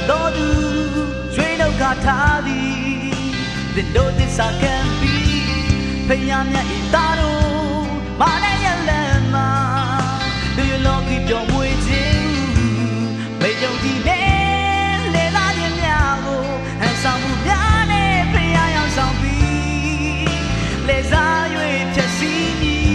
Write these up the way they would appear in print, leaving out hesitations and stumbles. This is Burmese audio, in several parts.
တော်သူရွှေလောက်ကထားသည်တင်တို့သစ္စာခံပြီးဖယားမြတ်ဤသားတို့မနဲ့ရလမ်းမှာလူလောကီပြောင်းမွေခြင်းမေယုံကြည်နဲ့လေလာခြင်းများကိုဟန်ဆောင်မှုများနဲ့ဖယားရောက်ဆောင်ပြီးလေစား၍ဖြည့်စည်းမည်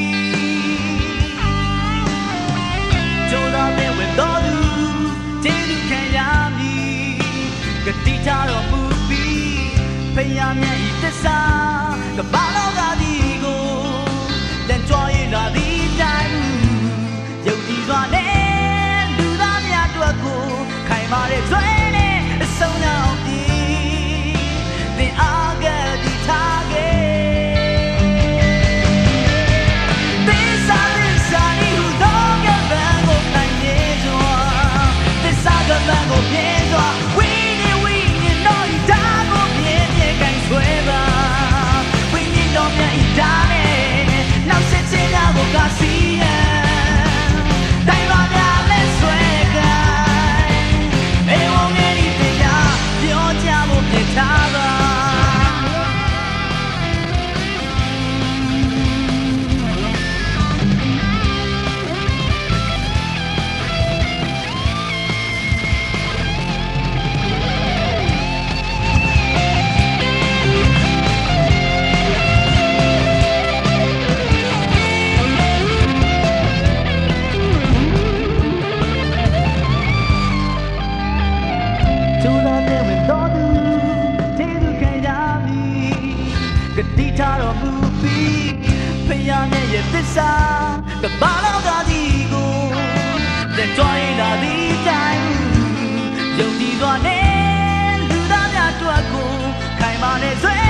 ကြိုးစားတဲ့ဝင်တော်သူကျေးဇူးခံရမည်ကတိကြတော်မူပြီးဖယားမြတ်ဤသစ္စာကဘာလောကသည်ကိုလက်ကြွရလာသည်တိုင်းယုံကြည်စွာနဲ့လူသားများတို့ကိုခိုင်မာတဲ့ဆွေနဲ့အဆုံးရောက်ပြီးသင်အားကတိထားခဲ့သစ္စာဤဟူသောကံပန်းကိုနိုင်နေစွာသစ္စာကံပန်းကိုမြင်စွာဝိညာဉ်တော်ဤဓာတ်ကိုမြင်မြင်ကိုင်ဆွဲပါဝိညာဉ်တော်မြတ်ဤဓာတ်နဲ့နောက်ဆက်ခြင်းများကိုကစီရန်တိုင်းပါများလက်ဆွဲကိုင်အေဝံငယ်ဤတရားပြောကြဖို့ပြထားပါကတိထားတော်မူပြီးဖယားနဲ့ရဲ့သစ္စာကဘာလောကသည်ကိုလက်ကြွရလာသည်တိုင်းယုံကြည်စွာနဲ့လူသားများတို့ကိုခိုင်မာတဲ့ဆွေ